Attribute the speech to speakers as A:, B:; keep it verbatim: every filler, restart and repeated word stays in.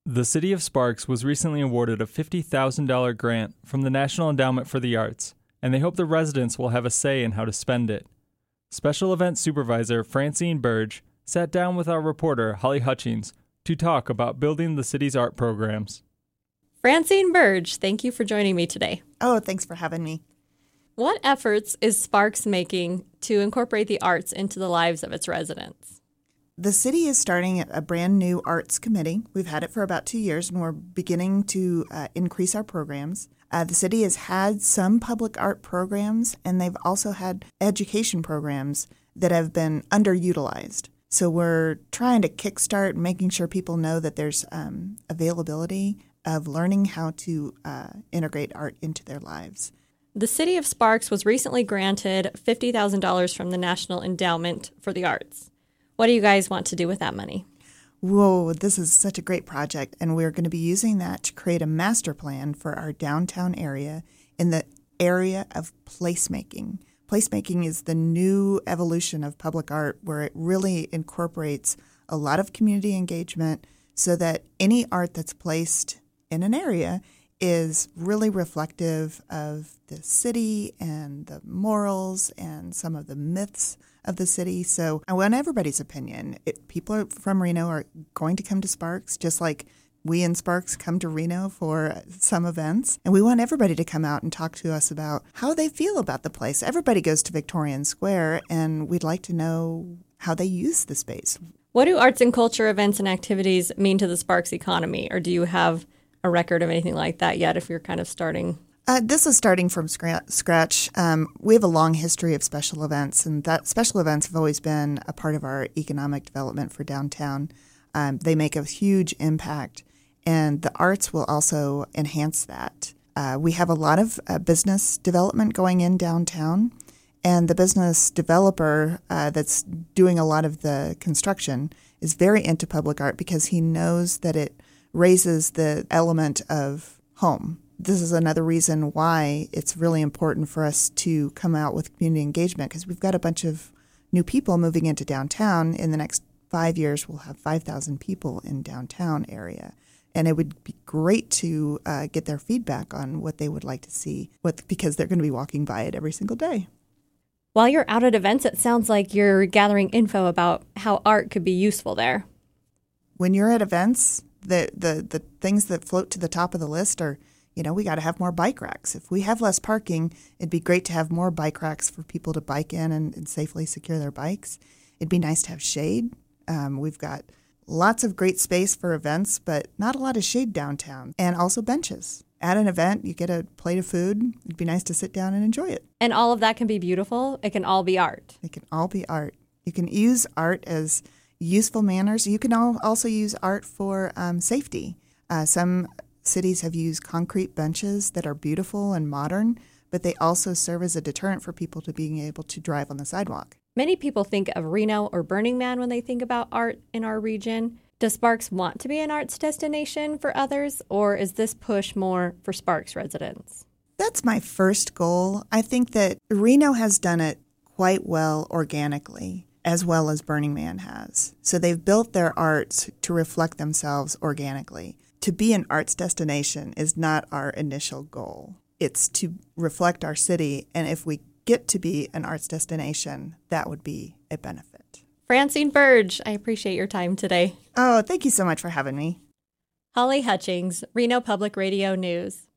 A: The City of Sparks was recently awarded a fifty thousand dollars grant from the National Endowment for the Arts, and they hope the residents will have a say in how to spend it. Special Events Supervisor Francine Burge sat down with our reporter Holly Hutchings to talk about building the city's art programs.
B: Francine Burge, thank you for joining me today.
C: Oh, thanks for having me.
B: What efforts is Sparks making to incorporate the arts into the lives of its residents?
C: The city is starting a brand new arts committee. We've had it for about two years, and we're beginning to uh, increase our programs. Uh, the city has had some public art programs, and they've also had education programs that have been underutilized. So we're trying to kickstart making sure people know that there's um, availability of learning how to uh, integrate art into their lives.
B: The City of Sparks was recently granted fifty thousand dollars from the National Endowment for the Arts. What do you guys want to do with that money?
C: Whoa, this is such a great project, and we're going to be using that to create a master plan for our downtown area in the area of placemaking. Placemaking is the new evolution of public art where it really incorporates a lot of community engagement so that any art that's placed in an area is really reflective of the city and the morals and some of the myths of the city. So I want everybody's opinion. It, people from Reno are going to come to Sparks, just like we in Sparks come to Reno for some events. And we want everybody to come out and talk to us about how they feel about the place. Everybody goes to Victorian Square, and we'd like to know how they use the space.
B: What do arts and culture events and activities mean to the Sparks economy? Or do you have a record of anything like that yet if you're kind of starting?
C: Uh, this is starting from scratch. Um, we have a long history of special events, and that special events have always been a part of our economic development for downtown. Um, they make a huge impact, and the arts will also enhance that. Uh, we have a lot of uh, business development going in downtown, and the business developer uh, that's doing a lot of the construction is very into public art because he knows that it raises the element of home. This is another reason why it's really important for us to come out with community engagement, because we've got a bunch of new people moving into downtown. In the next five years, we'll have five thousand people in downtown area. And it would be great to uh, get their feedback on what they would like to see, what, because they're going to be walking by it every single day.
B: While you're out at events, it sounds like you're gathering info about how art could be useful there.
C: When you're at events, the, the, the things that float to the top of the list are, you know, we got to have more bike racks. If we have less parking, it'd be great to have more bike racks for people to bike in and, and safely secure their bikes. It'd be nice to have shade. Um, we've got lots of great space for events, but not a lot of shade downtown. And also benches. At an event, you get a plate of food. It'd be nice to sit down and enjoy it.
B: And all of that can be beautiful. It can all be art.
C: It can all be art. You can use art as useful manners. You can all also use art for um, safety. Uh, some cities have used concrete benches that are beautiful and modern, but they also serve as a deterrent for people to being able to drive on the sidewalk.
B: Many people think of Reno or Burning Man when they think about art in our region. Does Sparks want to be an arts destination for others, or is this push more for Sparks residents?
C: That's my first goal. I think that Reno has done it quite well organically, as well as Burning Man has. So they've built their arts to reflect themselves organically. To be an arts destination is not our initial goal. It's to reflect our city, and if we get to be an arts destination, that would be a benefit.
B: Francine Burge, I appreciate your time today.
C: Oh, thank you so much for having me.
B: Holly Hutchings, Reno Public Radio News.